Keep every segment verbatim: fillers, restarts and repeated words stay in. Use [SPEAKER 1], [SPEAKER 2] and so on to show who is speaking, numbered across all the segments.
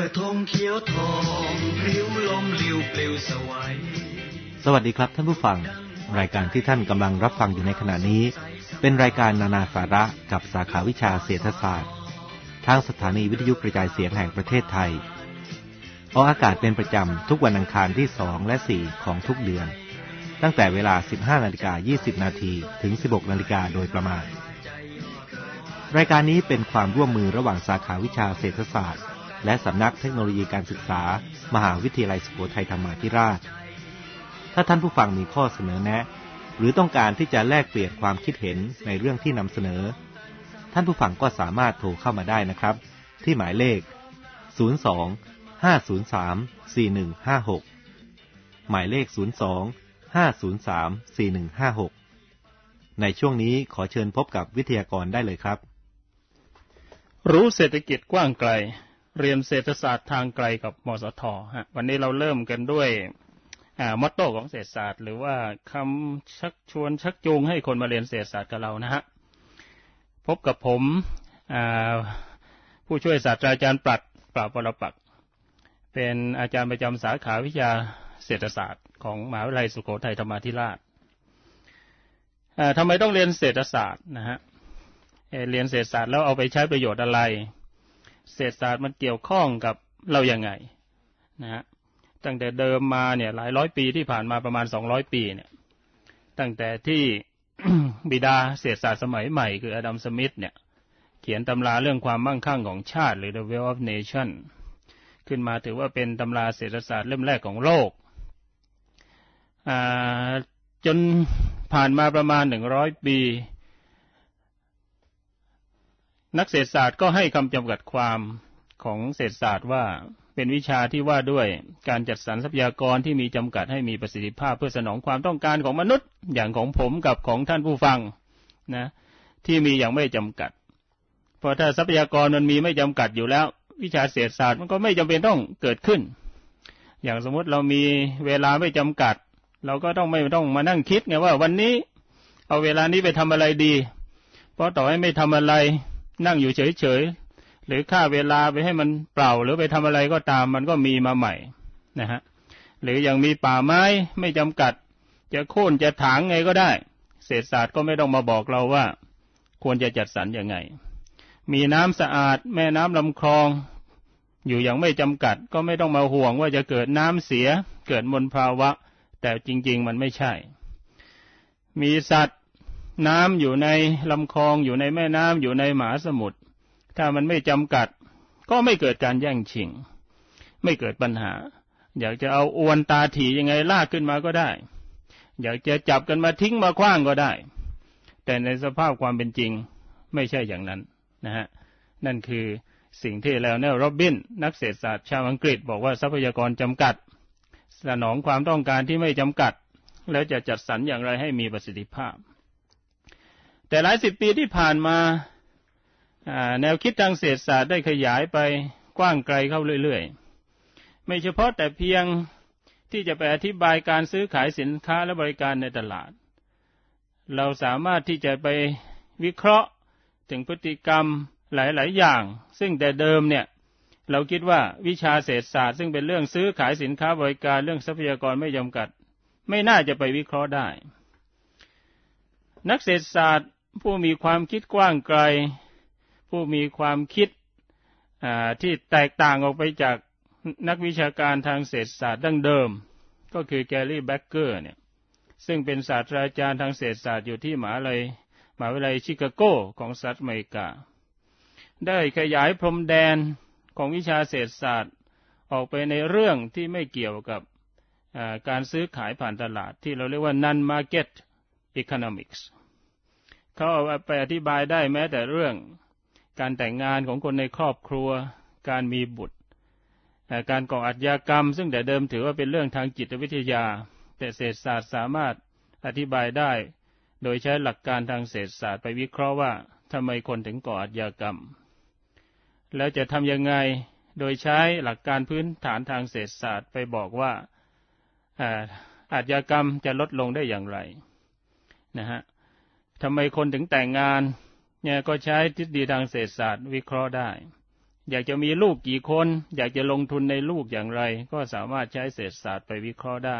[SPEAKER 1] อธงเขียวทองพริ้วลมลิ้วปลิวสวัย
[SPEAKER 2] สวัสดีครับท่านผู้ฟังรายการที่ท่านกำลังรับฟังอยู่ในขณะนี้เป็นรายการนานาสาระกับสาขาวิชาเศรษฐศาสตร์ทางสถานีวิทยุกระจายเสียงแห่งประเทศไทยออกอากาศเป็นประจำทุกวันอังคารที่สองและสี่ของทุกเดือนตั้งแต่เวลา สิบห้านาฬิกายี่สิบนาทีถึง สิบหกนาฬิกาโดยประมาณรายการนี้เป็นความร่วมมือระหว่างสาขาวิชาเศรษฐศาสตร์และสำนักเทคโนโลยีการศึกษามหาวิทยาลัยสุโขทัยธรรมาธิราชถ้าท่านผู้ฟังมีข้อเสนอแนะหรือต้องการที่จะแลกเปลี่ยนความคิดเห็นในเรื่องที่นำเสนอท่านผู้ฟังก็สามารถโทรเข้ามาได้นะครับที่หมายเลขศูนย์ สอง ห้า ศูนย์ สาม สี่ หนึ่ง ห้า หกหมายเลขศูนย์ สอง ห้า ศูนย์ สาม สี่ หนึ่ง ห้า หกในช่วงนี้ขอเชิญพบกับวิทยากรได้เลยครับ
[SPEAKER 3] รู้เศรษฐกิจกว้างไกลเรียนเศรษฐศาสตร์ทางไกลกับมสทฮะวันนี้เราเริ่มกันด้วยอ่ามอตโต้ของเศรษฐศาสตร์หรือว่าคำชักชวนชักจูงให้คนมาเรียนเศรษฐศาสตร์กับเรานะฮะพบกับผมอ่าผู้ช่วยศาสตราจารย์ปรัชญ์ปราบวรปักษ์เป็นอาจารย์ประจำสาขาวิชาเศรษฐศาสตร์ของมหาวิทยาลัยสุโขทัยธรรมาธิราชอ่าทำไมต้องเรียนเศรษฐศาสตร์นะฮะเรียนเศรษฐศาสตร์แล้วเอาไปใช้ประโยชน์อะไรเศรษฐศาสตร์มันเกี่ยวข้องกับเรายังไงนะฮะตั้งแต่เดิมมาเนี่ยหลายร้อยปีที่ผ่านมาประมาณสองร้อยปีเนี่ยตั้งแต่ที่ บิดาเศรษฐศาสตร์สมัยใหม่คืออดัมสมิธเนี่ยเขียนตำราเรื่องความมั่งคั่งของชาติหรือ The Wealth of Nation ขึ้นมาถือว่าเป็นตำราเศรษฐศาสตร์เล่มแรกของโลกอ่าจนผ่านมาประมาณหนึ่งร้อยปีนักเศรษฐศาสตร์ก็ให้คำจำกัดความของเศรษฐศาสตร์ว่าเป็นวิชาที่ว่าด้วยการจัดสรรทรัพยากรที่มีจำกัดให้มีประสิทธิภาพเพื่อสนองความต้องการของมนุษย์อย่างของผมกับของท่านผู้ฟังนะที่มีอย่างไม่จำกัดเพราะถ้าทรัพยากรมันมีไม่จำกัดอยู่แล้ววิชาเศรษฐศาสตร์มันก็ไม่จำเป็นต้องเกิดขึ้นอย่างสมมติเรามีเวลาไม่จำกัดเราก็ต้องไม่ต้องมานั่งคิดไงว่าวันนี้เอาเวลานี้ไปทำอะไรดีเพราะต่อให้ไม่ทำอะไรนั่งอยู่เฉยๆหรือฆ่าเวลาไปให้มันเปล่าหรือไปทำอะไรก็ตามมันก็มีมาใหม่นะฮะหรืออย่างมีป่าไม้ไม่จำกัดจะโค่นจะถางไงก็ได้เศรษฐศาสตร์ก็ไม่ต้องมาบอกเราว่าควรจะจัดสรรยังไงมีน้ำสะอาดแม่น้ำลำคลองอยู่อย่างไม่จำกัดก็ไม่ต้องมาห่วงว่าจะเกิดน้ำเสียเกิดมลภาวะแต่จริงๆมันไม่ใช่มีสัตว์น้ำอยู่ในลำคลองอยู่ในแม่น้ำอยู่ในมหาสมุทรถ้ามันไม่จำกัดก็ไม่เกิดการแย่งชิงไม่เกิดปัญหาอยากจะเอาอวนตาถี่ยังไงลากขึ้นมาก็ได้อยากจะจับกันมาทิ้งมาขว้างก็ได้แต่ในสภาพความเป็นจริงไม่ใช่อย่างนั้นนะฮะนั่นคือสิ่งที่แล้วเนี่ยโรบินนักเศรษฐศาสตร์ชาวอังกฤษบอกว่าทรัพยากรจำกัดสนองความต้องการที่ไม่จำกัดแล้วจะจัดสรรอย่างไรให้มีประสิทธิภาพแต่หลายสิบปีที่ผ่านมาแนวคิดทางเศรษฐศาสตร์ได้ขยายไปกว้างไกลเข้าเรื่อยๆไม่เฉพาะแต่เพียงที่จะไปอธิบายการซื้อขายสินค้าและบริการในตลาดเราสามารถที่จะไปวิเคราะห์ถึงพฤติกรรมหลายๆอย่างซึ่งแต่เดิมเนี่ยเราคิดว่าวิชาเศรษฐศาสตร์ซึ่งเป็นเรื่องซื้อขายสินค้าบริการเรื่องทรัพยากรไม่จำกัดไม่น่าจะไปวิเคราะห์ได้นักเศรษฐศาสตร์ผู้มีความคิดกว้างไกลผู้มีความคิดที่แตกต่างออกไปจากนักวิชาการทางเศรษฐศาสตร์ดั้งเดิมก็คือแกรี่แบ็คเกอร์เนี่ยซึ่งเป็นศาสตราจารย์ทางเศรษฐศาสตร์อยู่ที่มหาวิทยาลัยมหาวิทยาลัยชิคาโกของสหรัฐอเมริกาได้ขยายพรมแดนของวิชาเศรษฐศาสตร์ออกไปในเรื่องที่ไม่เกี่ยวกับการซื้อขายผ่านตลาดที่เราเรียกว่า non market economics เขาเอาไปอธิบายได้แม้แต่เรื่องการแต่งงานของคนในครอบครัวการมีบุตรการก่ออาชญากรรมซึ่งแต่เดิมถือว่าเป็นเรื่องทางจิตวิทยาแต่เศรษฐศาสตร์สามารถอธิบายได้โดยใช้หลักการทางเศรษฐศาสตร์ไปวิเคราะห์ว่าทำไมคนถึงก่ออาชญากรรมแล้วจะทำยังไงโดยใช้หลักการพื้นฐานทางเศรษฐศาสตร์ไปบอกว่าอาชญากรรมจะลดลงได้อย่างไรนะฮะทำไมคนถึงแต่งงานเนี่ยก็ใช้ทฤษฎีทางเศรษฐศาสตร์วิเคราะห์ได้อยากจะมีลูกกี่คนอยากจะลงทุนในลูกอย่างไรก็สามารถใช้เศรษฐศาสตร์ไปวิเคราะห์ได้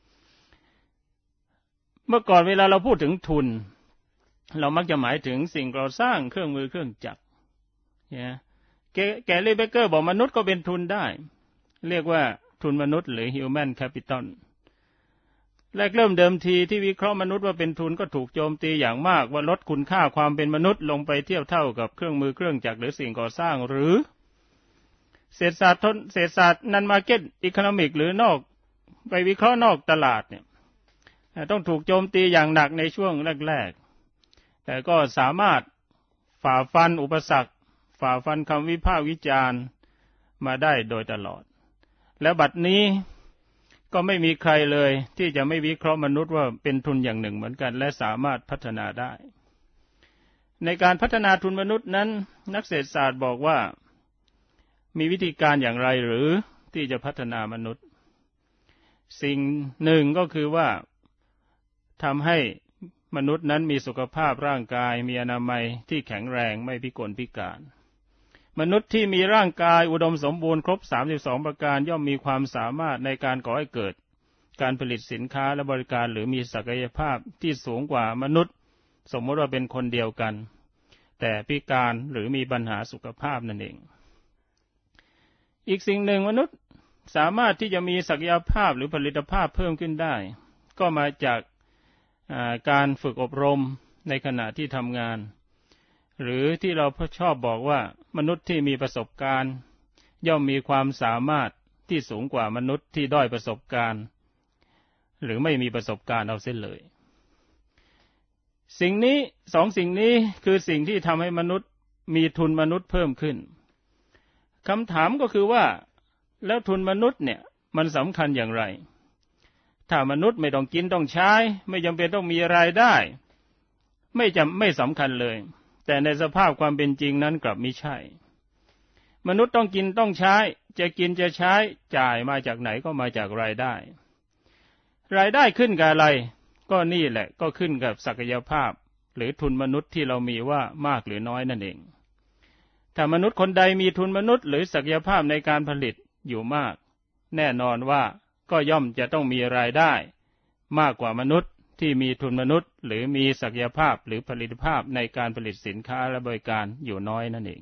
[SPEAKER 3] เมื่อก่อนเวลาเราพูดถึงทุนเรามักจะหมายถึงสิ่งก่อสร้างเครื่องมือเครื่องจักรเนี่ยแกลลี่เบเกอร์บอกมนุษย์ก็เป็นทุนได้เรียกว่าทุนมนุษย์หรือ human capital แรกเริ่มเดิมทีที่วิเคราะห์มนุษย์ว่าเป็นทุนก็ถูกโจมตีอย่างมากว่าลดคุณค่าความเป็นมนุษย์ลงไปเทียบเท่ากับเครื่องมือเครื่องจักรหรือสิ่งก่อสร้างหรือเศรษฐศาสตร์เศรษฐศาสตร์นันมาร์เก็ตอีโคโนมิกหรือนอกไปวิเคราะห์นอกตลาดเนี่ยต้องถูกโจมตีอย่างหนักในช่วงแรกๆแต่ก็สามารถฝ่าฟันอุปสรรคฝ่าฟันคำวิพากษ์วิจารณ์มาได้โดยตลอดและบัดนี้ก็ไม่มีใครเลยที่จะไม่วิเคราะห์มนุษย์ว่าเป็นทุนอย่างหนึ่งเหมือนกันและสามารถพัฒนาได้ในการพัฒนาทุนมนุษย์นั้นนักเศรษฐศาสตร์บอกว่ามีวิธีการอย่างไรหรือที่จะพัฒนามนุษย์สิ่งหนึ่งก็คือว่าทำให้มนุษย์นั้นมีสุขภาพร่างกายมีอนามัยที่แข็งแรงไม่พิกลพิการมนุษย์ที่มีร่างกายอุดมสมบูรณ์ครบสามสิบสองประการย่อมมีความสามารถในการก่อให้เกิดการผลิตสินค้าและบริการหรือมีศักยภาพที่สูงกว่ามนุษย์สมมติว่าเป็นคนเดียวกันแต่พิการหรือมีปัญหาสุขภาพนั่นเองอีกสิ่งหนึ่งมนุษย์สามารถที่จะมีศักยภาพหรือผลิตภาพเพิ่มขึ้นได้ก็มาจากการฝึกอบรมในขณะที่ทำงานหรือที่เราชอบบอกว่ามนุษย์ที่มีประสบการณ์ย่อมมีความสามารถที่สูงกว่ามนุษย์ที่ด้อยประสบการณ์หรือไม่มีประสบการณ์เอาเสียเลยสิ่งนี้สองสิ่งนี้คือสิ่งที่ทำให้มนุษย์มีทุนมนุษย์เพิ่มขึ้นคำถามก็คือว่าแล้วทุนมนุษย์เนี่ยมันสำคัญอย่างไรถ้ามนุษย์ไม่ต้องกินต้องใช้ไม่จำเป็นต้องมีรายได้ไม่จำไม่สำคัญเลยแต่ในสภาพความเป็นจริงนั้นกลับไม่ใช่มนุษย์ต้องกินต้องใช้จะกินจะใช้จ่ายมาจากไหนก็มาจากรายได้รายได้ขึ้นกับอะไรก็นี่แหละก็ขึ้นกับศักยภาพหรือทุนมนุษย์ที่เรามีว่ามากหรือน้อยนั่นเองถ้ามนุษย์คนใดมีทุนมนุษย์หรือศักยภาพในการผลิตอยู่มากแน่นอนว่าก็ย่อมจะต้องมีรายได้มากกว่ามนุษย์ที่มีทุนมนุษย์หรือมีศักยภาพหรือผลิตภาพในการผลิตสินค้าและบริการอยู่น้อยนั่นเอง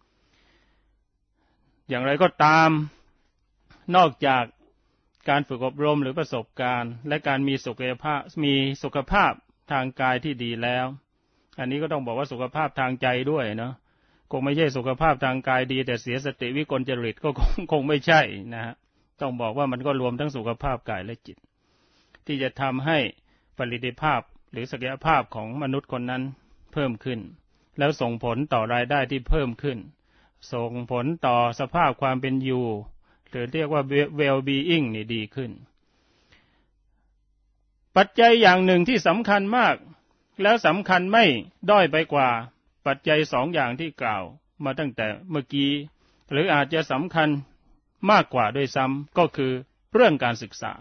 [SPEAKER 3] อย่างไรก็ตามนอกจากการฝึกอบรมหรือประสบการณ์และการมีสุขภาพมีสุขภาพทางกายที่ดีแล้วอันนี้ก็ต้องบอกว่าสุขภาพทางใจด้วยเนาะคงไม่ใช่สุขภาพทางกายดีแต่เสียสติวิกลจริตก็คงคงไม่ใช่นะฮะต้องบอกว่ามันก็รวมทั้งสุขภาพกายและจิตที่จะทำให้ประสิทธิภาพหรือศักยภาพของมนุษย์คนนั้นเพิ่มขึ้นแล้วส่งผลต่อรายได้ที่เพิ่มขึ้นส่งผลต่อสภาพความเป็นอยู่หรือเรียกว่า well-being นี่ดีขึ้นปัจจัยอย่างหนึ่งที่สำคัญมากแล้วสำคัญไม่ด้อยไปกว่าปัจจัยสองอย่างที่กล่าวมาตั้งแต่เมื่อกี้หรืออาจจะสำคัญมากกว่าด้วยซ้ำก็คือเรื่องการศึกษา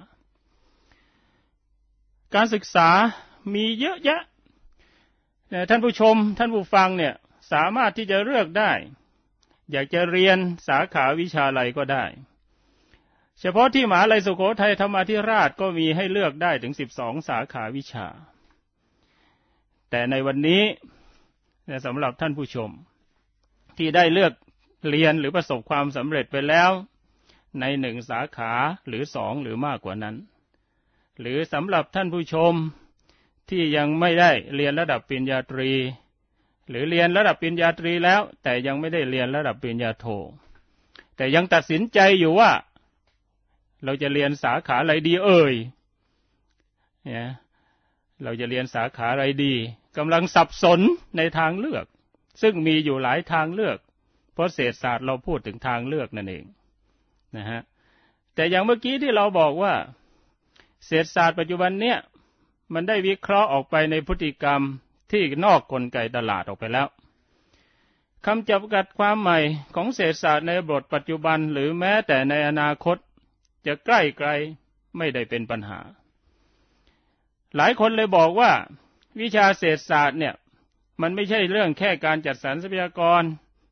[SPEAKER 3] การศึกษามีเยอะแยะท่านผู้ชมท่านผู้ฟังเนี่ยสามารถที่จะเลือกได้อยากจะเรียนสาขาวิชาอะไรก็ได้เฉพาะที่มหาวิทยาลัยสุโขทัยธรรมาธิราชก็มีให้เลือกได้ถึงสิบสองสาขาวิชาแต่ในวันนี้สำหรับท่านผู้ชมที่ได้เลือกเรียนหรือประสบความสำเร็จไปแล้วในหนึ่งสาขาหรือสองหรือมากกว่านั้นหรือสำหรับท่านผู้ชมที่ยังไม่ได้เรียนระดับปริญญาตรีหรือเรียนระดับปริญญาตรีแล้วแต่ยังไม่ได้เรียนระดับปริญญาโทแต่ยังตัดสินใจอยู่ว่าเราจะเรียนสาขาอะไรดีเอ่ยเนี่ยเราจะเรียนสาขาอะไรดีกำลังสับสนในทางเลือกซึ่งมีอยู่หลายทางเลือกเพราะเศรษฐศาสตร์เราพูดถึงทางเลือกนั่นเองนะฮะแต่อย่างเมื่อกี้ที่เราบอกว่าเศรษฐศาสตร์ปัจจุบันเนี่ยมันได้วิเคราะห์ออกไปในพฤติกรรมที่นอกกลไกตลาดออกไปแล้วคำจำกัดความใหม่ของเศรษฐศาสตร์ในบทปัจจุบันหรือแม้แต่ในอนาคตจะใกล้ไกลไม่ได้เป็นปัญหาหลายคนเลยบอกว่าวิชาเศรษฐศาสตร์เนี่ยมันไม่ใช่เรื่องแค่การจัดสรรทรัพยากร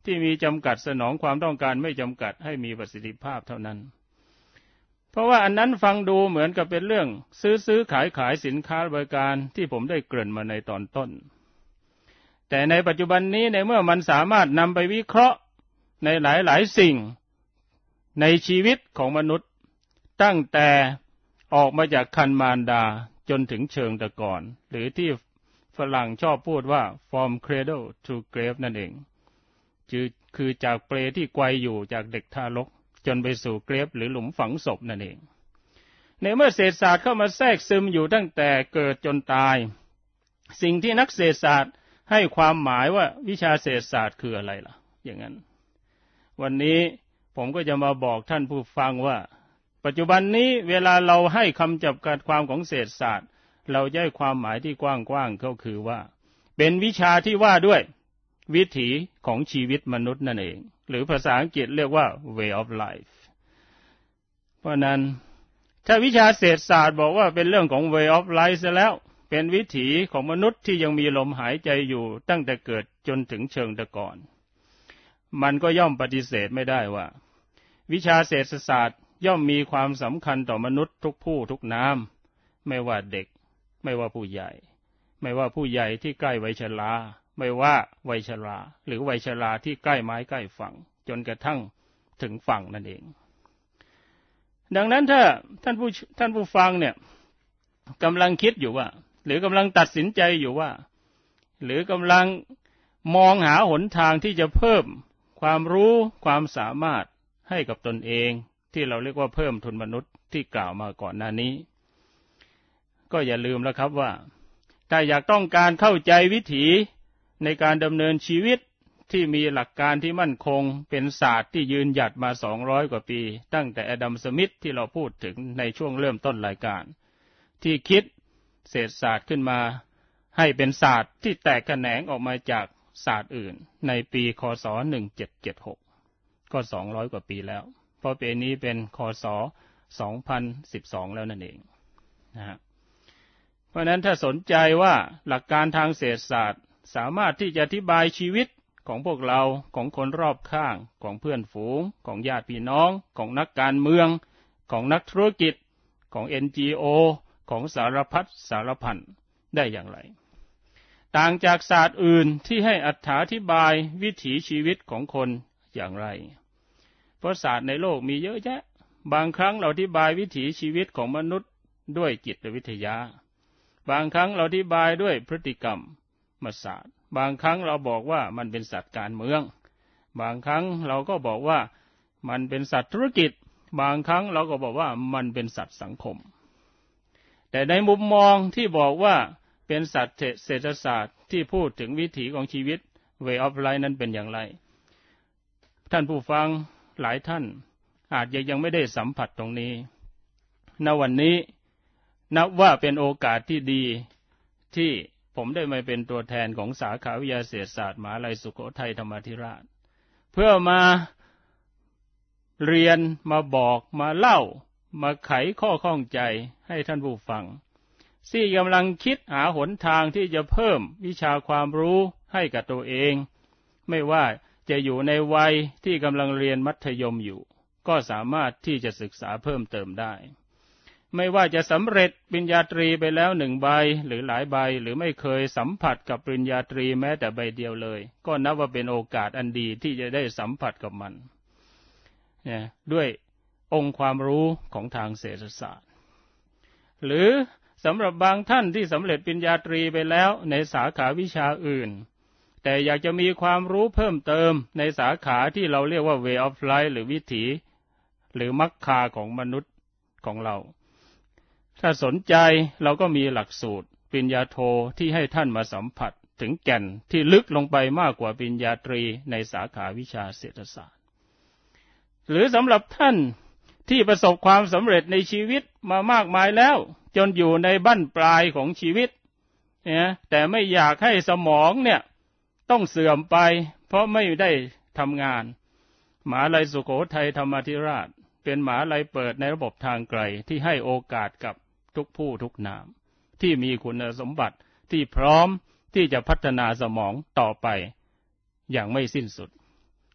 [SPEAKER 3] ที่มีจำกัดสนองความต้องการไม่จำกัดให้มีประสิทธิภาพเท่านั้นเพราะว่าอันนั้นฟังดูเหมือนกับเป็นเรื่องซื้อซื้อขายขายสินค้าบริการที่ผมได้เกริ่นมาในตอนต้นแต่ในปัจจุบันนี้ในเมื่อมันสามารถนำไปวิเคราะห์ในหลายๆสิ่งในชีวิตของมนุษย์ตั้งแต่ออกมาจากครรภ์มารดาจนถึงเชิงตะกอนหรือที่ฝรั่งชอบพูดว่า from cradle to grave นั่นเองคือจากเปลที่ไกวอยู่จากเด็กทารกจนไปสู่เกรฟหรือหลุมฝังศพนั่นเองในเมื่อเศรษฐศาสตร์เข้ามาแทรกซึมอยู่ตั้งแต่เกิดจนตายสิ่งที่นักเศรษฐศาสตร์ให้ความหมายว่าวิชาเศรษฐศาสตร์คืออะไรล่ะอย่างนั้นวันนี้ผมก็จะมาบอกท่านผู้ฟังว่าปัจจุบันนี้เวลาเราให้คำจำกัดความของเศรษฐศาสตร์เราจะให้ความหมายที่กว้างๆก็คือว่าเป็นวิชาที่ว่าด้วยวิถีของชีวิตมนุษย์นั่นเองหรือภาษาอังกฤษเรียกว่า way of life เพราะนั้นถ้าวิชาเศรษฐศาสตร์บอกว่าเป็นเรื่องของ way of life ซะแล้วเป็นวิถีของมนุษย์ที่ยังมีลมหายใจอยู่ตั้งแต่เกิดจนถึงเชิงตะกอนมันก็ย่อมปฏิเสธไม่ได้ว่าวิชาเศรษฐศาสตร์ย่อมมีความสำคัญต่อมนุษย์ทุกผู้ทุกนามไม่ว่าเด็กไม่ว่าผู้ใหญ่ไม่ว่าผู้ใหญ่ที่ใกล้วัยชราไม่ว่าวัยชราหรือวัยชราที่ใกล้ไม้ใกล้ฝั่งจนกระทั่งถึงฝั่งนั่นเองดังนั้นถ้าท่านผู้ท่านผู้ฟังเนี่ยกำลังคิดอยู่ว่าหรือกำลังตัดสินใจอยู่ว่าหรือกำลังมองหาหนทางที่จะเพิ่มความรู้ความสามารถให้กับตนเองที่เราเรียกว่าเพิ่มทุนมนุษย์ที่กล่าวมาก่อนหน้านี้ก็อย่าลืมแล้วครับว่าถ้าอยากต้องการเข้าใจวิถีในการดำเนินชีวิตที่มีหลักการที่มั่นคงเป็นศาสตร์ที่ยืนหยัดมาสองร้อยกว่าปีตั้งแต่อดัมสมิธที่เราพูดถึงในช่วงเริ่มต้นรายการที่คิดเศรษฐศาสตร์ขึ้นมาให้เป็นศาสตร์ที่แตกแขนงออกมาจากศาสตร์อื่นในปีคศหนึ่งเจ็ดเจ็ดหกก็สองร้อยกว่าปีแล้วเพราะปีนี้เป็นคศสองพันสิบสองแล้วนั่นเองนะฮะเพราะนั้นถ้าสนใจว่าหลักการทางเศรษฐศาสตร์สามารถที่จะอธิบายชีวิตของพวกเราของคนรอบข้างของเพื่อนฝูงของญาติพี่น้องของนักการเมืองของนักธุรกิจของ เอ็น จี โอ ของสารพัดสารพันได้อย่างไรต่างจากศาสตร์อื่นที่ให้อธิบายวิถีชีวิตของคนอย่างไรเพราะศาสตร์ในโลกมีเยอะแยะบางครั้งเราอธิบายวิถีชีวิตของมนุษย์ด้วยจิตวิทยาบางครั้งเราอธิบายด้วยพฤติกรรมศาสตร์บางครั้งเราบอกว่ามันเป็นสัตว์การเมืองบางครั้งเราก็บอกว่ามันเป็นสัตว์ธุรกิจบางครั้งเราก็บอกว่ามันเป็นสัตว์สังคมแต่ในมุมมองที่บอกว่าเป็นสัตว์เศรษฐศาสตร์ที่พูดถึงวิถีของชีวิต way of life นั้นเป็นอย่างไรท่านผู้ฟังหลายท่านอาจยังไม่ได้สัมผัสตรงนี้ณวันนี้นับว่าเป็นโอกาสที่ดีที่ผมได้มาเป็นตัวแทนของสาขาวิทยาเศรษฐศาสตร์มหาวิทยาลัยสุโขทัยธรรมาธิราชเพื่อมาเรียนมาบอกมาเล่ามาไขข้อข้องใจให้ท่านผู้ฟังที่กำลังคิดหาหนทางที่จะเพิ่มวิชาความรู้ให้กับตัวเองไม่ว่าจะอยู่ในวัยที่กำลังเรียนมัธยมอยู่ก็สามารถที่จะศึกษาเพิ่มเติมได้ไม่ว่าจะสำเร็จปริญญาตรีไปแล้วหนึ่งใบหรือหลายใบหรือไม่เคยสัมผัสกับปริญญาตรีแม้แต่ใบเดียวเลยก็นับว่าเป็นโอกาสอันดีที่จะได้สัมผัสกับมันเนี่ยด้วยองค์ความรู้ของทางเศรษฐศาสตร์หรือสำหรับบางท่านที่สำเร็จปริญญาตรีไปแล้วในสาขาวิชาอื่นแต่อยากจะมีความรู้เพิ่มเติมในสาขาที่เราเรียกว่า way of life หรือวิถีหรือมรรคาของมนุษย์ของเราถ้าสนใจเราก็มีหลักสูตรปริญญาโทที่ให้ท่านมาสัมผัสถึงแก่นที่ลึกลงไปมากกว่าปริญญาตรีในสาขาวิชาเศรษฐศาสตร์หรือสำหรับท่านที่ประสบความสำเร็จในชีวิตมามากมายแล้วจนอยู่ในบั้นปลายของชีวิตเนี่ยแต่ไม่อยากให้สมองเนี่ยต้องเสื่อมไปเพราะไม่ได้ทำงานมหาวิทยาลัยสุโขทัยธรรมาธิราชเป็นมหาวิทยาลัยเปิดในระบบทางไกลที่ให้โอกาสกับทุกผู้ทุกนามที่มีคุณสมบัติที่พร้อมที่จะพัฒนาสมองต่อไปอย่างไม่สิ้นสุด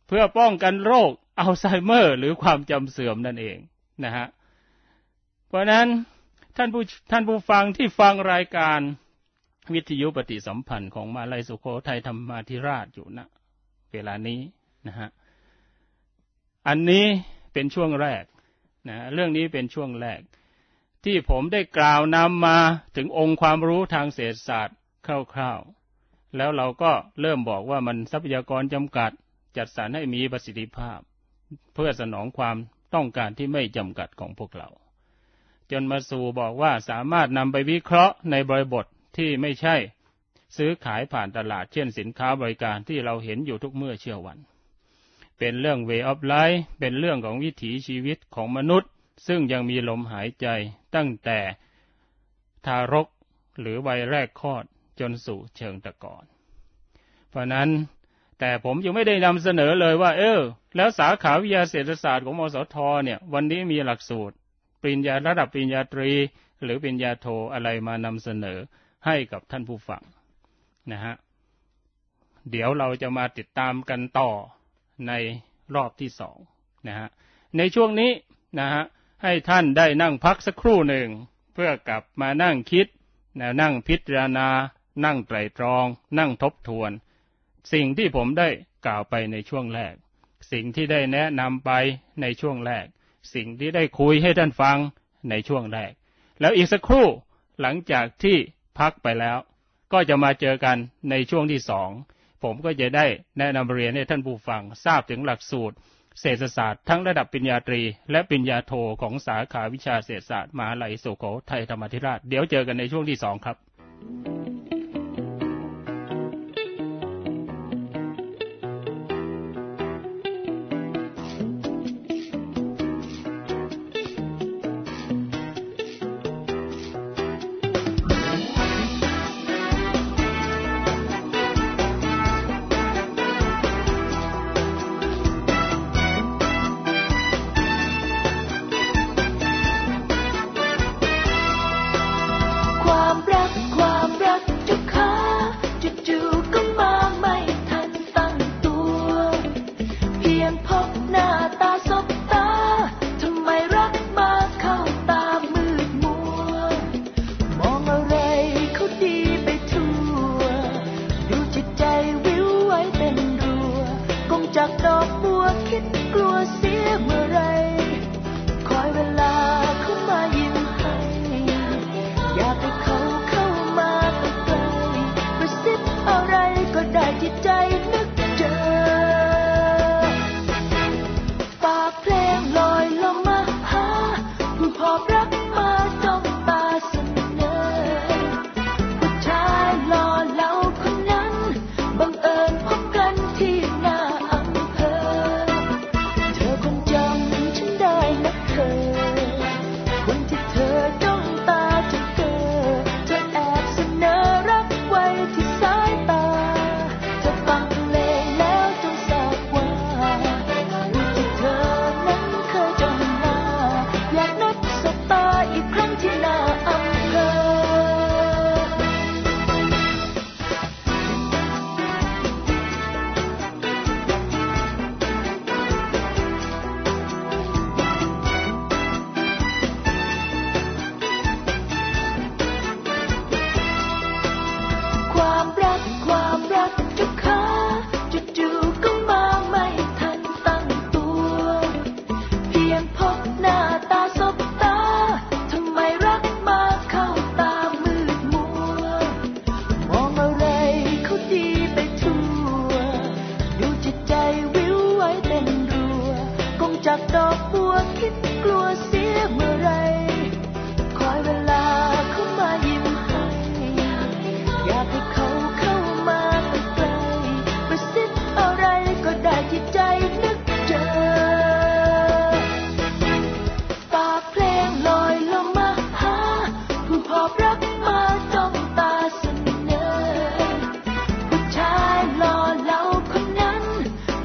[SPEAKER 3] เพื่อป้องกันโรคอัลไซเมอร์หรือความจำเสื่อมนั่นเองนะฮะเพราะนั้นท่านผู้ท่านผู้ฟังที่ฟังรายการวิทยุปฏิสัมพันธ์ของมหาลัยสุโขทัยธรรมาธิราชอยู่ณเวลานี้นะฮะอันนี้เป็นช่วงแรกนะเรื่องนี้เป็นช่วงแรกที่ผมได้กล่าวนำมาถึงองค์ความรู้ทางเศรษฐศาสตร์คร่าวๆแล้วเราก็เริ่มบอกว่ามันทรัพยากรจำกัดจัดสรรให้มีประสิทธิภาพเพื่อสนองความต้องการที่ไม่จำกัดของพวกเราจนมาสู่บอกว่าสามารถนำไปวิเคราะห์ในบริบทที่ไม่ใช่ซื้อขายผ่านตลาดเช่นสินค้าบริการที่เราเห็นอยู่ทุกเมื่อเช้าวันเป็นเรื่อง way of life เป็นเรื่องของวิถีชีวิตของมนุษย์ซึ่งยังมีลมหายใจตั้งแต่ทารกหรือวัยแรกคลอดจนสู่เชิงตะกอนเพราะนั้นแต่ผมยังไม่ได้นำเสนอเลยว่าเออแล้วสาขาวิทยาเศรษฐศาสตร์ของมสทเนี่ยวันนี้มีหลักสูตรปริญญาระดับปริญญาตรีหรือปริญญาโทอะไรมานำเสนอให้กับท่านผู้ฟังนะฮะเดี๋ยวเราจะมาติดตามกันต่อในรอบที่สองนะฮะในช่วงนี้นะฮะให้ท่านได้นั่งพักสักครู่หนึ่งเพื่อกลับมานั่งคิดนะนั่งพิจารณานั่งไตร่ตรองนั่งทบทวนสิ่งที่ผมได้กล่าวไปในช่วงแรกสิ่งที่ได้แนะนำไปในช่วงแรกสิ่งที่ได้คุยให้ท่านฟังในช่วงแรกแล้วอีกสักครู่หลังจากที่พักไปแล้วก็จะมาเจอกันในช่วงที่สองผมก็จะได้แนะนำเรียนให้ท่านผู้ฟังทราบถึงหลักสูตรเศรษฐศาสตร์ทั้งระดับปริญญาตรีและปริญญาโทของสาขาวิชาเศรษฐศาสตร์มหาวิทยาลัยสุโขทัยธรรมาธิราชเดี๋ยวเจอกันในช่วงที่สองครับ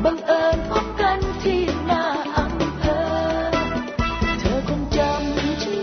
[SPEAKER 4] ฉัน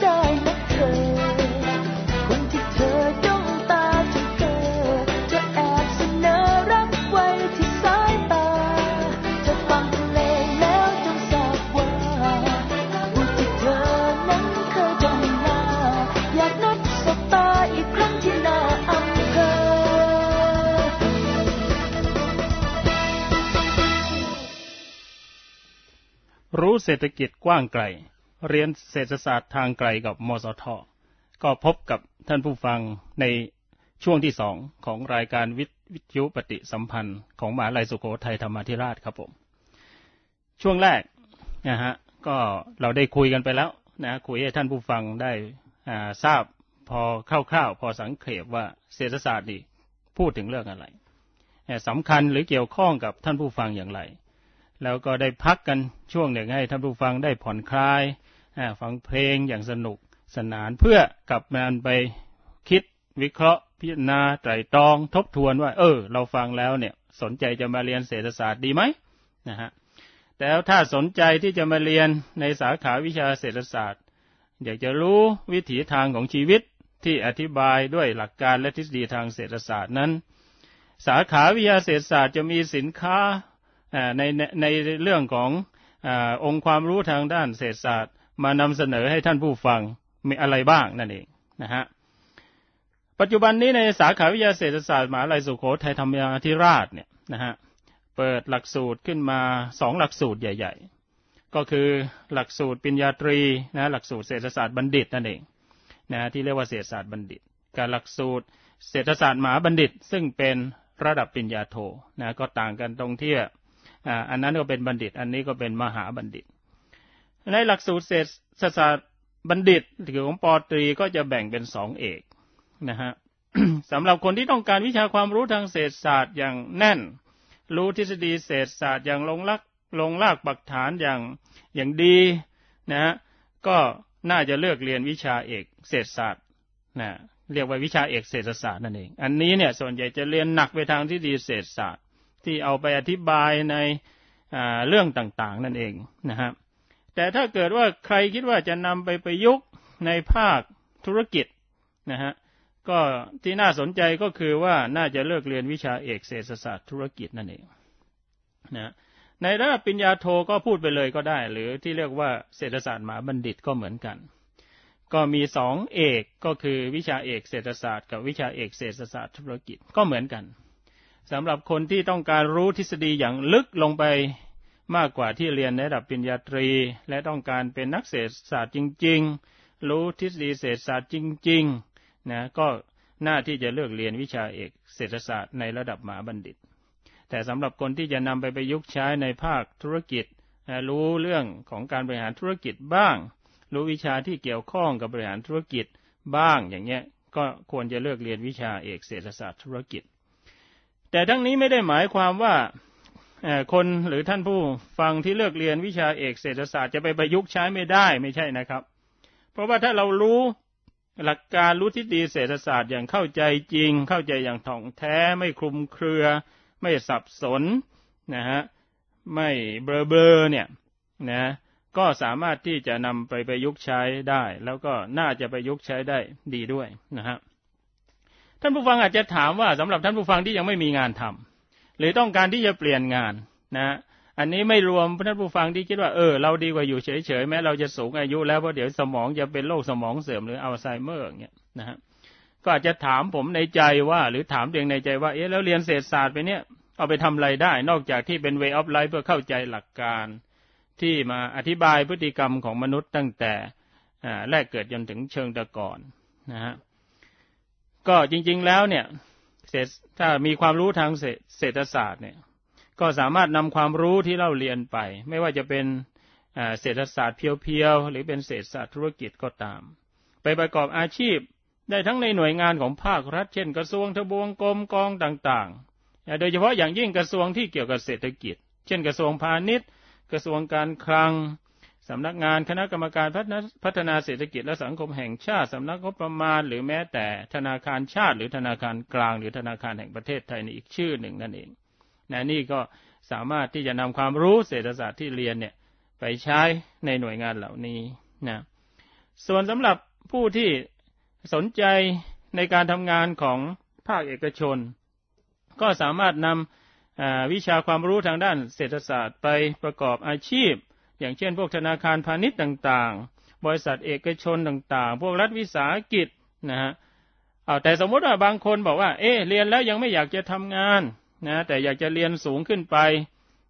[SPEAKER 3] รู้เศรษฐกิจกว้างไกลเรียนเศรษฐศาสตร์ทางไกลกับมสท.ก็พบกับท่านผู้ฟังในช่วงที่สองของรายการวิทยุปฏิสัมพันธ์ของมหาวิทยาลัยสุโขทัยธรรมาธิราชครับผมช่วงแรกนะฮะก็เราได้คุยกันไปแล้วนะคุยให้ท่านผู้ฟังได้อ่าทราบพอคร่าวๆพอสังเขปว่าเศรษฐศาสตร์นี่พูดถึงเรื่องอะไรสำคัญหรือเกี่ยวข้องกับท่านผู้ฟังอย่างไรแล้วก็ได้พักกันช่วงหนึ่งให้ท่านผู้ฟังได้ผ่อนคลายฟังเพลงอย่างสนุกสนานเพื่อกลับมาไปคิดวิเคราะห์พิจารณาไตร่ตรองทบทวนว่าเออเราฟังแล้วเนี่ยสนใจจะมาเรียนเศรษฐศาสตร์ดีไหมนะฮะแต่ถ้าสนใจที่จะมาเรียนในสาขาวิชาเศรษฐศาสตร์อยากจะรู้วิถีทางของชีวิตที่อธิบายด้วยหลักการและทฤษฎีทางเศรษฐศาสตร์นั้นสาขาวิชาเศรษฐศาสตร์จะมีสินค้าในในเรื่องของอ่าองค์ความรู้ทางด้านเศรษฐศาสตร์มานำเสนอให้ท่านผู้ฟังมีอะไรบ้างนั่นเองนะฮะปัจจุบันนี้ในสาขาวิทยาเศรษฐศาสตร์มหาวิทยาลัยสุโขทัยธรรมาธิราชเนี่ยนะฮะเปิดหลักสูตรขึ้นมาสองหลักสูตรใหญ่ๆก็คือหลักสูตรปริญญาตรีนะหลักสูตรเศรษฐศาสตร์บัณฑิตนั่นเองนะที่เรียกว่าเศรษฐศาสตร์บัณฑิตกับหลักสูตรเศรษฐศาสตร์มหาบัณฑิตซึ่งเป็นระดับปริญญาโทนะก็ต่างกันตรงที่อ่าอันนั้นก็เป็นบัณฑิตอันนี้ก็เป็นมหาบัณฑิตในหลักสูตรเศรษฐศาสตร์บัณฑิตหรือของป.ตรีก็จะแบ่งเป็นสองเอกนะฮะ สำหรับคนที่ต้องการวิชาความรู้ทางเศรษฐศาสตร์อย่างแน่นรู้ทฤษฎีเศรษฐศาสตร์อย่างลงลักลงรากปักฐานอย่างอย่างดีนะฮะก็น่าจะเลือกเรียนวิชาเอกเศรษฐศาสตร์นะเรียกว่าวิชาเอกเศรษฐศาสตร์นั่นเองอันนี้เนี่ยส่วนใหญ่จะเรียนหนักไปทางทฤษฎีเศรษฐศาสตร์ที่เอาไปอธิบายในอ่าเรื่องต่างๆนั่นเองนะฮะแต่ถ้าเกิดว่าใครคิดว่าจะนำไปประยุกต์ในภาคธุรกิจนะฮะก็ที่น่าสนใจก็คือว่าน่าจะเลือกเรียนวิชาเอกเศรษฐศาสตร์ธุรกิจนั่นเองนะในระดับปริญญาโทก็พูดไปเลยก็ได้หรือที่เรียกว่าเศรษฐศาสตร์มหาบัณฑิตก็เหมือนกันก็มีสองเอกก็คือวิชาเอกเศรษฐศาสตร์กับวิชาเอกเศรษฐศาสตร์ธุรกิจก็เหมือนกันสำหรับคนที่ต้องการรู้ทฤษฎีอย่างลึกลงไปมากกว่าที่เรียนในระดับปริญญาตรีและต้องการเป็นนักเศรษฐศาสตร์จริงๆรู้ทฤษฎีเศรษฐศาสตร์จริงๆนะก็น่าที่จะเลือกเรียนวิชาเอกเศรษฐศาสตร์ในระดับมหาบัณฑิตแต่สำหรับคนที่จะนำไปประยุกต์ใช้ในภาคธุรกิจรู้เรื่องของการบริหารธุรกิจบ้างรู้วิชาที่เกี่ยวข้องกับบริหารธุรกิจบ้างอย่างเงี้ยก็ควรจะเลือกเรียนวิชาเอกเศรษฐศาสตร์ธุรกิจแต่ทั้งนี้ไม่ได้หมายความว่าคนหรือท่านผู้ฟังที่เลือกเรียนวิชาเอกเศรษฐศาสตร์จะไปประยุกต์ใช้ไม่ได้ไม่ใช่นะครับเพราะว่าถ้าเรารู้หลักการรู้ทฤษฎีเศรษฐศาสตร์อย่างเข้าใจจริงเข้าใจอย่างถ่องแท้ไม่คลุมเครือไม่สับสนนะฮะไม่เบลอเบลอเนี่ยนะก็สามารถที่จะนำไปประยุกต์ใช้ได้แล้วก็น่าจะประยุกต์ใช้ได้ดีด้วยนะฮะท่านผู้ฟังอาจจะถามว่าสำหรับท่านผู้ฟังที่ยังไม่มีงานทำหรือต้องการที่จะเปลี่ยนงานนะอันนี้ไม่รวมท่านผู้ฟังที่คิดว่าเออเราดีกว่าอยู่เฉยๆแม้เราจะสูงอายุแล้วเพราะเดี๋ยวสมองจะเป็นโรคสมองเสื่อมหรืออัลไซเมอร์อย่างเงี้ยนะฮะก็อาจจะถามผมในใจว่าหรือถามตัวเองในใจว่าเอ๊ะแล้วเรียนเศรษฐศาสตร์ไปเนี่ยเอาไปทำอะไรได้นอกจากที่เป็น way of life เพื่อเข้าใจหลักการที่มาอธิบายพฤติกรรมของมนุษย์ตั้งแต่แรกเกิดจนถึงเชิงตะกอนนะฮะก็จริงๆแล้วเนี่ยถ้ามีความรู้ทางเศรษฐศาสตร์เนี่ยก็สามารถนำความรู้ที่เราเรียนไปไม่ว่าจะเป็นเศรษฐศาสตร์เพียวๆหรือเป็นเศรษฐศาสตร์ธุรกิจก็ตามไปประกอบอาชีพได้ทั้งในหน่วยงานของภาครัฐเช่นกระทรวงทบวงกรมกองต่างๆโดยเฉพาะอย่างยิ่งกระทรวงที่เกี่ยวกับเศรษฐกิจเช่นกระทรวงพาณิชย์กระทรวงการคลังสำนักงานคณะกรรมการพัฒนาเศรษฐกิจและสังคมแห่งชาติสำนักงบประมาณหรือแม้แต่ธนาคารชาติหรือธนาคารกลางหรือธนาคารแห่งประเทศไทยในอีกชื่อหนึ่งนั่นเองนะนี่ก็สามารถที่จะนำความรู้เศรษฐศาสตร์ที่เรียนเนี่ยไปใช้ในหน่วยงานเหล่านี้นะส่วนสำหรับผู้ที่สนใจในการทำงานของภาคเอกชนก็สามารถนำวิชาความรู้ทางด้านเศรษฐศาสตร์ไปประกอบอาชีพอย่างเช่นพวกธนาคารพาณิชย์ต่างๆบริษัทเอกชนต่างๆพวกรัฐวิสาหกิจนะฮะเอาแต่สมมติว่าบางคนบอกว่าเอ๊ะเรียนแล้วยังไม่อยากจะทำงานนะแต่อยากจะเรียนสูงขึ้นไป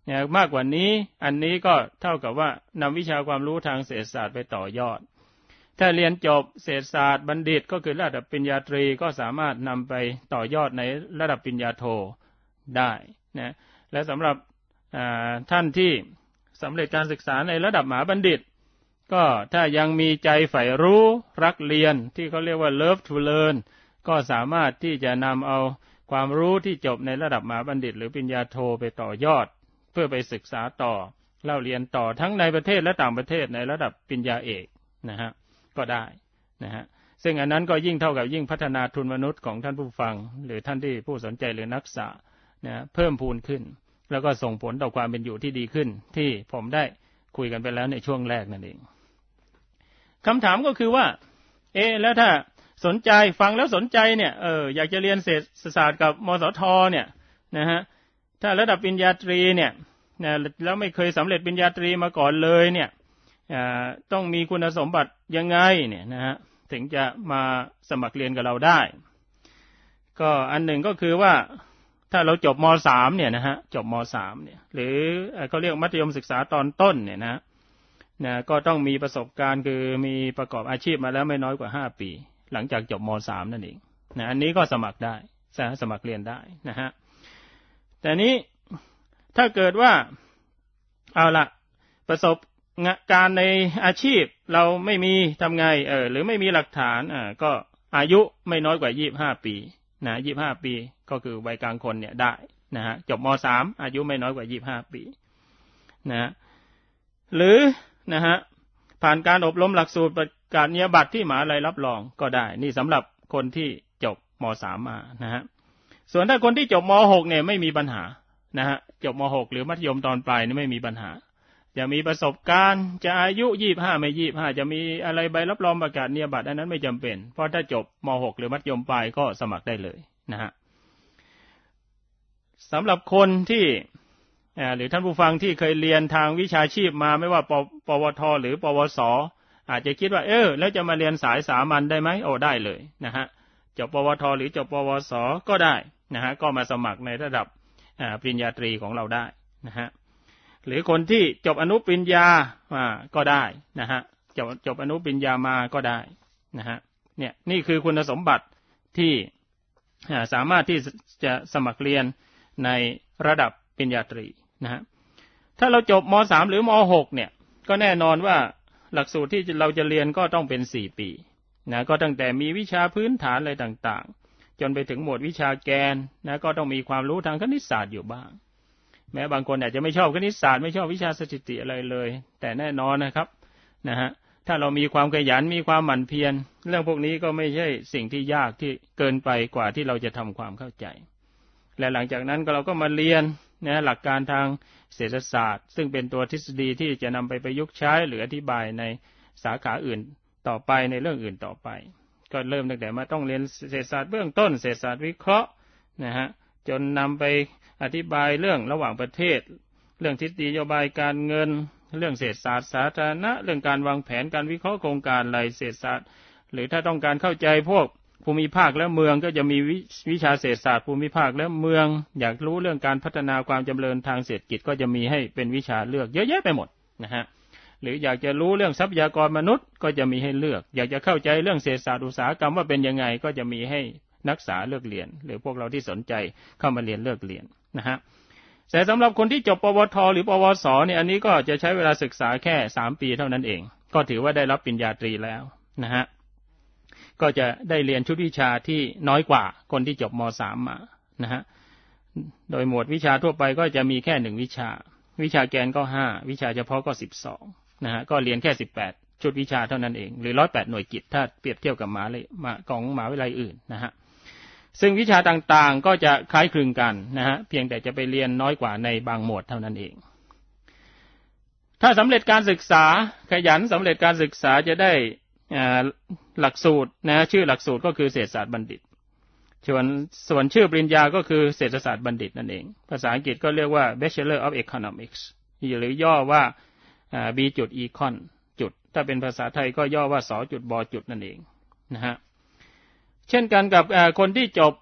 [SPEAKER 3] นะมากกว่านี้อันนี้ก็เท่ากับว่านำวิชาความรู้ทางเศรษฐศาสตร์ไปต่อยอดถ้าเรียนจบเศรษฐศาสตร์บัณฑิตก็คือระดับปริญญาตรีก็สามารถนำไปต่อยอดในระดับปริญญาโทได้นะและสำหรับท่านที่สำเร็จการศึกษาในระดับมหาบัณฑิตก็ถ้ายังมีใจใฝ่รู้รักเรียนที่เขาเรียกว่า love to learn ก็สามารถที่จะนำเอาความรู้ที่จบในระดับมหาบัณฑิตหรือปริญญาโทไปต่อยอดเพื่อไปศึกษาต่อเล่าเรียนต่อทั้งในประเทศและต่างประเทศในระดับปริญญาเอกนะฮะก็ได้นะฮะซึ่งอันนั้นก็ยิ่งเท่ากับยิ่งพัฒนาทุนมนุษย์ของท่านผู้ฟังหรือท่านที่ผู้สนใจหรือนักศึกษานะเพิ่มพูนขึ้นแล้วก็ส่งผลต่อความเป็นอยู่ที่ดีขึ้นที่ผมได้คุยกันไปแล้วในช่วงแรกนั่นเองคำถามก็คือว่าเอ๊ะแล้วถ้าสนใจฟังแล้วสนใจเนี่ยเอออยากจะเรียนเศรษฐศาสตร์กับมสทเนี่ยนะฮะถ้าระดับปริญญาตรีเนี่ยนะแล้วไม่เคยสำเร็จปริญญาตรีมาก่อนเลยเนี่ยต้องมีคุณสมบัติยังไงเนี่ยนะฮะถึงจะมาสมัครเรียนกับเราได้ก็อันหนึ่งก็คือว่าถ้าเราจบม.สาม เนี่ยนะฮะจบม.สาม เนี่ยหรือเขาเรียกมัธยมศึกษาตอนต้นเนี่ยนะนะก็ต้องมีประสบการณ์คือมีประกอบอาชีพมาแล้วไม่น้อยกว่าห้าปีหลังจากจบม.สาม นั่นเองนะอันนี้ก็สมัครได้สมัครเรียนได้นะฮะแต่นี้ถ้าเกิดว่าเอาละประสบการณ์ในอาชีพเราไม่มีทำไงเออหรือไม่มีหลักฐานอ่าก็อายุไม่น้อยกว่ายี่สิบห้าปีนะยี่สิบห้าปีก็คือวัยกลางคนเนี่ยได้นะฮะจบม.สาม อายุไม่น้อยกว่ายี่สิบห้าปีนะหรือนะฮะผ่านการอบรมหลักสูตรประกาศนียบัตรที่มหาวิทยาลัยรับรองก็ได้นี่สำหรับคนที่จบม.สาม มานะฮะส่วนถ้าคนที่จบม.หก เนี่ยไม่มีปัญหานะฮะจบม.หก หรือมัธยมตอนปลายนี่ไม่มีปัญหาจะมีประสบการณ์จะอายุยี่สิบห้าไม่ยี่สิบห้าจะมีอะไรใบรับรองประกาศนียบัตรอันนั้นไม่จำเป็นเพราะถ้าจบม.หก หรือมัธยมปลายก็สมัครได้เลยนะฮะสำหรับคนที่หรือท่านผู้ฟังที่เคยเรียนทางวิชาชีพมาไม่ว่าปปวทหรือปวสอาจจะคิดว่าเออแล้วจะมาเรียนสายสามัญได้ไหมโอ้ได้เลยนะฮะจบปวทหรือจบปวสก็ได้นะฮะก็มาสมัครในระดับปริญญาตรีของเราได้นะฮะหรือคนที่จบอนุปริญญาอ่าก็ได้นะฮะจบจบอนุปริญญามาก็ได้นะฮะเนี่ยนี่คือคุณสมบัติที่สามารถที่จะสมัครเรียนในระดับปริญญาตรีนะฮะถ้าเราจบม.สาม หรือม.หก เนี่ยก็แน่นอนว่าหลักสูตรที่เราจะเรียนก็ต้องเป็นสี่ปีนะก็ตั้งแต่มีวิชาพื้นฐานอะไรต่างๆจนไปถึงหมวดวิชาแกนนะก็ต้องมีความรู้ทางคณิตศาสตร์อยู่บ้างแม้บางคนอาจจะไม่ชอบคณิตศาสตร์ไม่ชอบวิชาสถิติอะไรเลยแต่แน่นอนนะครับนะฮะถ้าเรามีความขยันมีความหมั่นเพียรเรื่องพวกนี้ก็ไม่ใช่สิ่งที่ยากที่เกินไปกว่าที่เราจะทำความเข้าใจและหลังจากนั้นเราก็มาเรียนนะหลักการทางเศรษฐศาสตร์ซึ่งเป็นตัวทฤษฎีที่จะนำไปประยุกต์ใช้หรืออธิบายในสาขาอื่นต่อไปในเรื่องอื่นต่อไปก็เริ่มตั้งแต่มาต้องเรียนเศรษฐศาสตร์เบื้องต้นเศรษฐศาสตร์วิเคราะห์นะฮะจนนำไปอธิบายเรื่องระหว่างประเทศเรื่องทฤษฎีนโยบายการเงินเรื่องเศรษฐศาสตร์สาธารณะเรื่องการวางแผนการวิเคราะห์โครงการรายเศรษฐศาสตร์หรือถ้าต้องการเข้าใจพวกภูมิภาคและเมืองก็จะมีวิชาเศรษฐศาสตร์ภูมิภาคและเมืองอยากรู้เรื่องการพัฒนาความเจริญทางเศรษฐกิจก็จะมีให้เป็นวิชาเลือกเยอะแยะไปหมดนะฮะหรืออยากจะรู้เรื่องทรัพยากรมนุษย์ก็จะมีให้เลือกอยากจะเข้าใจเรื่องเศรษฐศาสตร์อุตสาหกรรมว่าเป็นยังไงก็จะมีให้นักศึกษาเลือกเรียนหรือพวกเราที่สนใจเข้ามาเรียนเลือกเรียนนะฮะแต่สำหรับคนที่จบปวทหรือปวสเนี่ยอันนี้ก็จะใช้เวลาศึกษาแค่สามปีเท่านั้นเองก็ถือว่าได้รับปริญญาตรีแล้วนะฮะก็จะได้เรียนชุดวิชาที่น้อยกว่าคนที่จบม.สาม มานะฮะโดยหมวดวิชาทั่วไปก็จะมีแค่หนึ่งวิชาวิชาแกนก็ห้าวิชาเฉพาะก็สิบสองนะฮะก็เรียนแค่สิบแปดชุดวิชาเท่านั้นเองหรือหนึ่งร้อยแปดหน่วยกิตถ้าเปรียบเทียบกับมหาวิทยาลัยของมหาวิทยาลัยอื่นนะฮะซึ่งวิชาต่างๆก็จะคล้ายคลึงกันนะฮะเพียงแต่จะไปเรียนน้อยกว่าในบางหมวดเท่านั้นเองถ้าสำเร็จการศึกษาขยันสำเร็จการศึกษาจะได้หลักสูตรนะชื่อหลักสูตรก็คือเศรษฐศาสตร์บัณฑิตส่วนส่วนชื่อปริญญาก็คือเศรษฐศาสตร์บัณฑิตนั่นเองภาษาอังกฤษก็เรียกว่า Bachelor of Economics หรือย่อว่า B จุด Econ จุดถ้าเป็นภาษาไทยก็ย่อว่าสจุดบจุดนั่นเองนะฮะเช่นกันกับคนที่จบ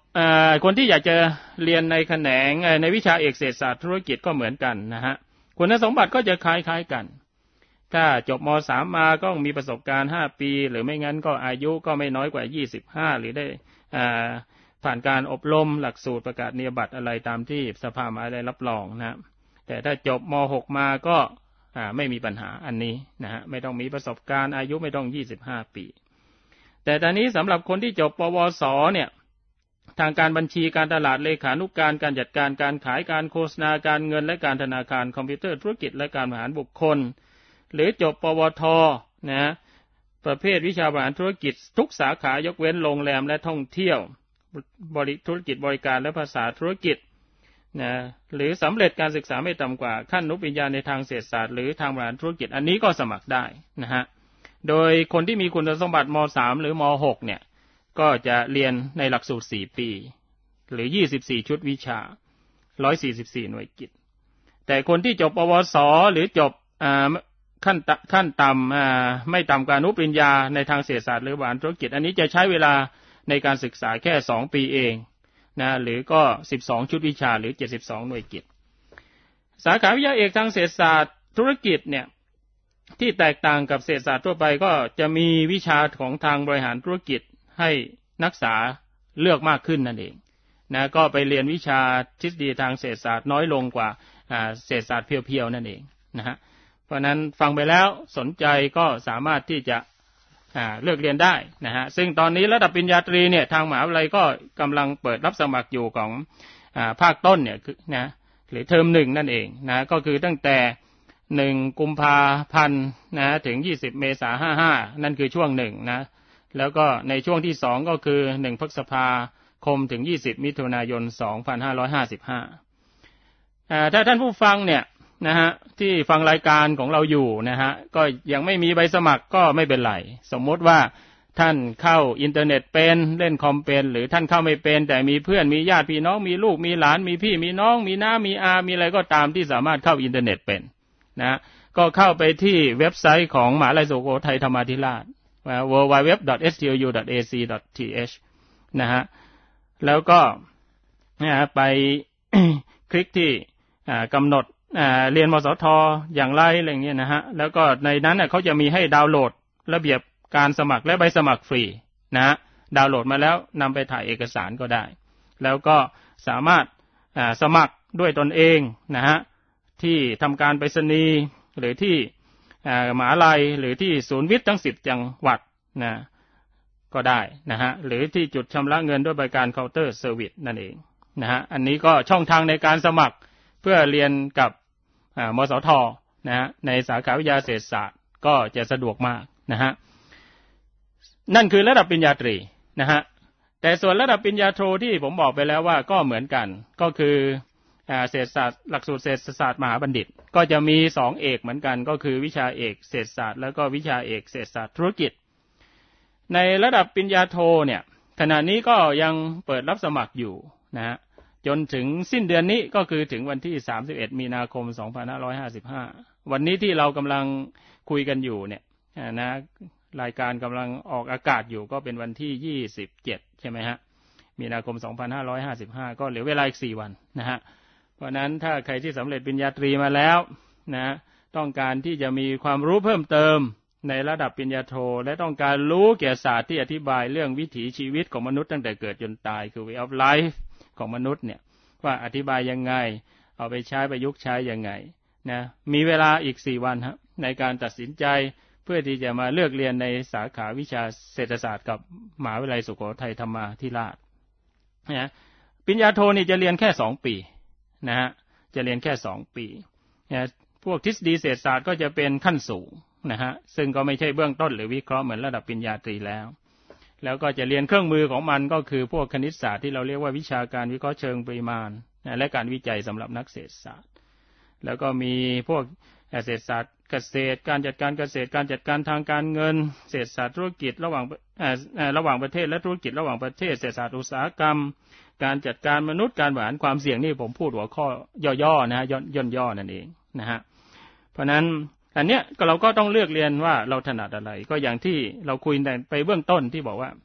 [SPEAKER 3] คนที่อยากจะเรียนในแขนงในวิชาเอกเศรษฐศาสตร์ธุรกิจก็เหมือนกันนะฮะคุณสมบัติก็จะคล้ายๆกันถ้าจบม.สาม มาก็มีประสบการณ์ห้าปีหรือไม่งั้นก็อายุก็ไม่น้อยกว่ายี่สิบห้าหรือได้ผ่านการอบรมหลักสูตรประกาศนียบัตรอะไรตามที่สภามหาวิทยาลัยรับรองนะแต่ถ้าจบม.หก มาก็ไม่มีปัญหาอันนี้นะฮะไม่ต้องมีประสบการณ์อายุไม่ต้องยี่สิบห้าปีแต่ตอนนี้สำหรับคนที่จบปวสเนี่ยทางการบัญชีการตลาดเลขานุการการจัดการการขายการโฆษณาการเงินและการธนาคารคอมพิวเตอร์ธุรกิจและการบริหารบุคคลหรือจบปวทนะประเภทวิชาบริหารธุรกิจทุกสาขายกเว้นโรงแรมและท่องเที่ยวบริธุรกิจบริการและภาษาธุรกิจนะหรือสำเร็จการศึกษาไม่ต่ำกว่าขั้นอนุปริญญาในทางเศรษฐศาสตร์หรือทางบริหารธุรกิจอันนี้ก็สมัครได้นะฮะโดยคนที่มีคุณสมบัติม.สาม หรือม.หก เนี่ยก็จะเรียนในหลักสูตรสี่ปีหรือยี่สิบสี่ชุดวิชาหนึ่งร้อยสี่สิบสี่หน่วยกิตแต่คนที่จบปวสหรือจบขั้นขั้นต่ำไม่ต่ำกว่าอนุปริญญาในทางเศรษฐศาสตร์หรือบริหารธุรกิจอันนี้จะใช้เวลาในการศึกษาแค่สองปีเองนะหรือก็สิบสองชุดวิชาหรือเจ็ดสิบสองหน่วยกิตสาขาวิทยาเอกทางเศรษฐศาสตร์ธุรกิจเนี่ยที่แตกต่างกับเศรษฐศาสตร์ทั่วไปก็จะมีวิชาของทางบริหารธุรกิจให้นักศึกษาเลือกมากขึ้นนั่นเองนะก็ไปเรียนวิชาทฤษฎีทางเศรษฐศาสตร์น้อยลงกว่าเศรษฐศาสตร์เพียวๆนั่นเองนะฮะเพราะนั้นฟังไปแล้วสนใจก็สามารถที่จะเลือกเรียนได้นะฮะซึ่งตอนนี้ระดับปริญญาตรีเนี่ยทางมหาวิทยาลัยก็กำลังเปิดรับสมัครอยู่ของภาคต้นเนี่ยนะหรือเทอมหนึ่งนั่นเองนะก็คือตั้งแต่หนึ่งกุมภาพันธ์นะถึงยี่สิบเมษายนห้าห้านั่นคือช่วงหนึ่งนะแล้วก็ในช่วงที่สองก็คือหนึ่งพฤษภาคมถึงยี่สิบมิถุนายนสองพันห้าร้อยห้าสิบห้าอ่าถ้าท่านผู้ฟังเนี่ยนะฮะที่ฟังรายการของเราอยู่นะฮะก็ยังไม่มีใบสมัครก็ไม่เป็นไรสมมติว่าท่านเข้าอินเทอร์เน็ตเป็นเล่นคอมเป็นหรือท่านเข้าไม่เป็นแต่มีเพื่อนมีญาติพี่น้องมีลูกมีหลานมีพี่มีน้องมีน้ามีอามีอะไรก็ตามที่สามารถเข้าอินเทอร์เน็ตเป็นนะก็เข้าไปที่เว็บไซต์ของมหาวิทยาลัยสุโขทัยธรรมาธิราช ดับเบิลยู ดับเบิลยู ดับเบิลยู ดอท เอส ที โอ ยู ดอท เอ ซี ดอท ที เอช นะฮะแล้วก็นะไปคลิกที่กำหนดเรียนมสทอย่างไรอะไรเงี้ยนะฮะแล้วก็ในนั้นเน่ยเขาจะมีให้ดาวน์โหลดระเบียบการสมัครและใบสมัครฟรีนะฮะดาวน์โหลดมาแล้วนำไปถ่ายเอกสารก็ได้แล้วก็สามารถสมัครด้วยตนเองนะฮะที่ทำการไปรษณีย์หรือที่มหาวิทยาลัยหรือที่ศูนย์วิทย์ทั้งสิบจังหวัดนะก็ได้นะฮะหรือที่จุดชำระเงินด้วยบริการเคาน์เตอร์เซอร์วิสนั่นเองนะฮะอันนี้ก็ช่องทางในการสมัครเพื่อเรียนกับมสทนะฮะในสาขาวิทยาเศรษฐศาสตร์ก็จะสะดวกมากนะฮะนั่นคือระดับปริญญาตรีนะฮะแต่ส่วนระดับปริญญาโทที่ผมบอกไปแล้วว่าก็เหมือนกันก็คือเศรษฐศาสตร์หลักสูตรเศรษฐศาสตร์มหาบัณฑิตก็จะมีสองเอกเหมือนกันก็คือวิชาเอกเศรษฐศาสตร์แล้วก็วิชาเอกเศรษฐศาสตร์ธุรกิจในระดับปริญญาโทเนี่ยขณะนี้ก็ยังเปิดรับสมัครอยู่นะฮะจนถึงสิ้นเดือนนี้ก็คือถึงวันที่สามสิบเอ็ดมีนาคมสองพันห้าร้อยห้าสิบห้าวันนี้ที่เรากำลังคุยกันอยู่เนี่ยนะรายการกำลังออกอากาศอยู่ก็เป็นวันที่ยี่สิบเจ็ดใช่ไหมฮะมีนาคมสองพันห้าร้อยห้าสิบห้าก็เหลือเวลาอีกสี่วันนะฮะเพราะนั้นถ้าใครที่สำเร็จปริญญาตรีมาแล้วนะต้องการที่จะมีความรู้เพิ่มเติมในระดับปริญญาโทและต้องการรู้เกี่ยวกับศาสตร์ที่อธิบายเรื่องวิถีชีวิตของมนุษย์ตั้งแต่เกิดจนตายคือ way of life ของมนุษย์เนี่ยว่าอธิบายยังไงเอาไปใช้ประยุกต์ใช้ยังไงนะมีเวลาอีกสี่วันครับในการตัดสินใจเพื่อที่จะมาเลือกเรียนในสาขาวิชาเศรษฐศาสตร์กับมหาวิทยาลัยสุโขทัยธรรมาธิราชนะปริญญาโทนี่จะเรียนแค่สองปีนะฮะจะเรียนแค่สองปีนะพวกทฤษฎีเศรษฐศาสตร์ก็จะเป็นขั้นสูงนะฮะซึ่งก็ไม่ใช่เบื้องต้นหรือวิเคราะห์เหมือนระดับปริญญาตรีแล้วแล้วก็จะเรียนเครื่องมือของมันก็คือพวกคณิตศาสตร์ที่เราเรียกว่าวิชาการวิเคราะห์เชิงปริมาณนะและการวิจัยสำหรับนักเศรษฐศาสตร์แล้วก็มีพวกเศรษฐศาสตร์เกษตรการจัดการเกษตรการจัดการทางการเงินเศรษฐศาสตร์ธุรกิจระหว่างระหว่างประเทศและธุรกิจระหว่างประเทศเศรษฐศาสตร์อุตสาหกรรมการจัดการมนุษย์การบริหารความเสี่ยงนี่ผมพูดหัวข้อย่อๆนะฮะย่นย่อนั่นเองนะฮะเพราะนั้นอันเนี้ยก็เราก็ต้องเลือกเรียนว่าเราถนัดอะไรก็อย่างที่เราคุยไปเบื้องต้นที่บอกว่า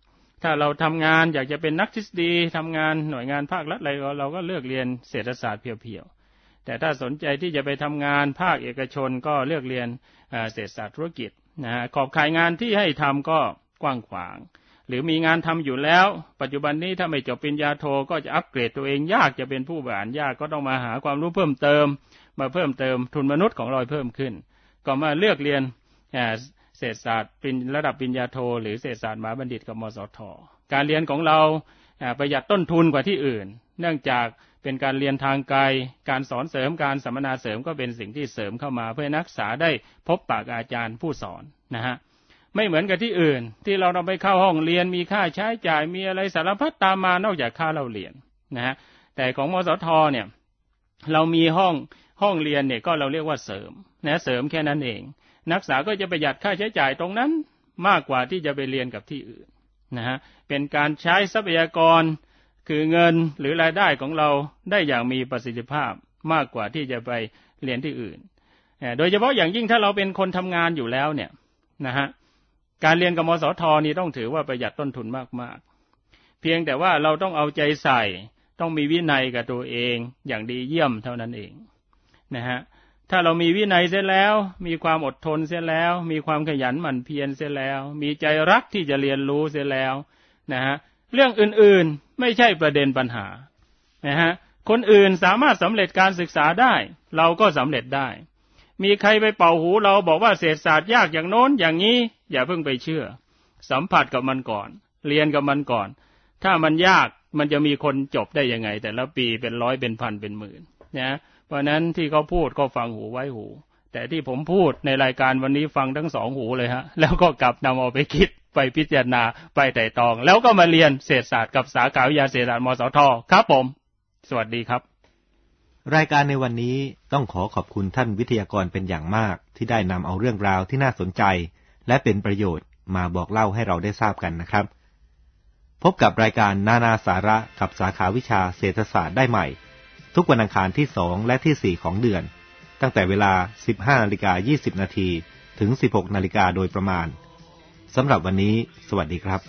[SPEAKER 3] ถ้าเราทำงานอยากจะเป็นนักทฤษฎีทำงานหน่วยงานภาครัฐอะไรเราก็เลือกเรียนเศรษฐศาสตร์เพียวๆแต่ถ้าสนใจที่จะไปทำงานภาคเอกชนก็เลือกเรียนเศรษฐศาสตร์ธุรกิจนะฮะขอบข่ายงานที่ให้ทำก็กว้างขวางหรือมีงานทำอยู่แล้วปัจจุบันนี้ถ้าไม่จบปริญญาโทก็จะอัปเกรดตัวเองยากจะเป็นผู้บริหารยากก็ต้องมาหาความรู้เพิ่มเติมมาเพิ่มเติมทุนมนุษย์ของเราเพิ่มขึ้นก็มาเลือกเรียนเศรษฐศาสตร์เป็นระดับปริญญาโทหรือเศรษฐศาสตร์มหาบัณฑิตกับมสท.การเรียนของเราประหยัดต้นทุนกว่าที่อื่นเนื่องจากเป็นการเรียนทางไกลการสอนเสริมการสัมมนาเสริมก็เป็นสิ่งที่เสริมเข้ามาเพื่อนักศึกษาได้พบปะอาจารย์ผู้สอนนะฮะไม่เหมือนกับที่อื่นที่เราต้องไปเข้าห้องเรียนมีค่าใช้จ่ายมีอะไรสารพัดตามมานอกจากค่าเราเรียนนะฮะแต่ของมสท.เนี่ยเรามีห้องห้องเรียนเนี่ยก็เราเรียกว่าเสริมนะเสริมแค่นั้นเองนักศึกษาก็จะประหยัดค่าใช้จ่ายตรงนั้นมากกว่าที่จะไปเรียนกับที่อื่นนะฮะเป็นการใช้ทรัพยากรคือเงินหรือรายได้ของเราได้อย่างมีประสิทธิภาพมากกว่าที่จะไปเรียนที่อื่นโดยเฉพาะอย่างยิ่งถ้าเราเป็นคนทำงานอยู่แล้วเนี่ยนะฮะการเรียนกับมสท.นี่ต้องถือว่าประหยัดต้นทุนมากๆเพียงแต่ว่าเราต้องเอาใจใส่ต้องมีวินัยกับตัวเองอย่างดีเยี่ยมเท่านั้นเองนะฮะถ้าเรามีวินัยเสียแล้วมีความอดทนเสียแล้วมีความขยันหมั่นเพียรเสียแล้วมีใจรักที่จะเรียนรู้เสียแล้วนะฮะเรื่องอื่นๆไม่ใช่ประเด็นปัญหานะฮะคนอื่นสามารถสำเร็จการศึกษาได้เราก็สำเร็จได้มีใครไปเป่าหูเราบอกว่าเศรษฐศาสตร์ยากอย่างโน้นอย่างนี้อย่าเพิ่งไปเชื่อสัมผัสกับมันก่อนเรียนกับมันก่อนถ้ามันยากมันจะมีคนจบได้ยังไงแต่ละปีเป็นร้อยเป็นพันเป็นหมื่นนะเพราะนั้นที่เขาพูดก็ฟังหูไว้หูแต่ที่ผมพูดในรายการวันนี้ฟังทั้งสองหูเลยฮะแล้วก็กลับนำเอาไปคิดไปพิจารณาไปไต่ตองแล้วก็มาเรียนเศรษฐศาสตร์กับสาขาวิทยาเศรษฐศาสตร์มสท.ครับผมสวัสดีครับ
[SPEAKER 2] รายการในวันนี้ต้องขอขอบคุณท่านวิทยากรเป็นอย่างมากที่ได้นำเอาเรื่องราวที่น่าสนใจและเป็นประโยชน์มาบอกเล่าให้เราได้ทราบกันนะครับพบกับรายการนานาสาระกับสาขาวิชาเศรษฐศาสตร์ได้ใหม่ทุกวันอังคารที่สองและที่สี่ของเดือนตั้งแต่เวลา สิบห้านาฬิกายี่สิบนาที ถึง สิบหกนาฬิกาโดยประมาณสำหรับวันนี้สวัสดีครับ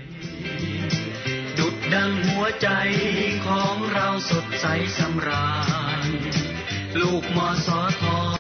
[SPEAKER 1] ดุจดังหัวใจของเราสดใสสำราญลูกมสท